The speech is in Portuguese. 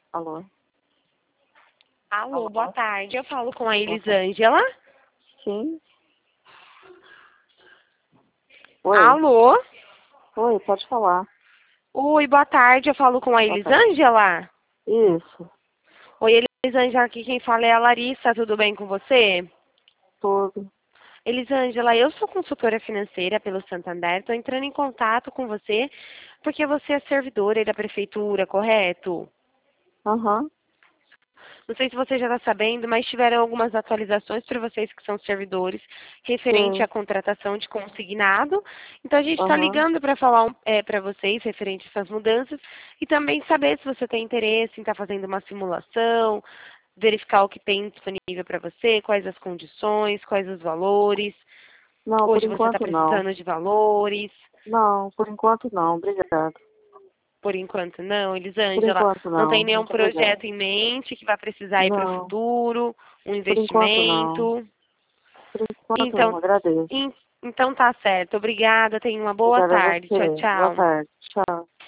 Alô? Alô, boa Alô? tarde. Eu falo com a Boa tarde. Elisângela. Sim? Oi? Alô? Oi, pode falar. Oi, boa tarde. Eu falo com a Boa tarde. Elisângela. Isso, Oi, Elisângela, aqui quem fala é a Larissa. Tudo bem com você? tudo. Elisângela, eu sou consultora financeira pelo Santander. Estou entrando em contato com você porque você é servidora aí da prefeitura, correto? Aham, Não sei se você já está sabendo, mas tiveram algumas atualizações para vocês que são servidores referente sim. à contratação de consignado. Então a gente está Aham. ligando para falar para vocês referente a essas mudanças e também saber se você tem interesse em estar fazendo uma simulação, verificar o que tem disponível para você, quais as condições, quais os valores. Não, por Hoje você está enquanto não. precisando de valores. Não, por enquanto não. Obrigado. Por enquanto não, Por Elisângela, enquanto não tem não. nenhum Muito obrigada. projeto em mente que vai precisar ir para o Não, futuro, um por enquanto não. investimento. Por enquanto não. Então, Agradeço. então tá certo. Obrigada. Tenha uma boa Obrigada a tarde. Tchau, você. Boa tchau. tarde. Tchau.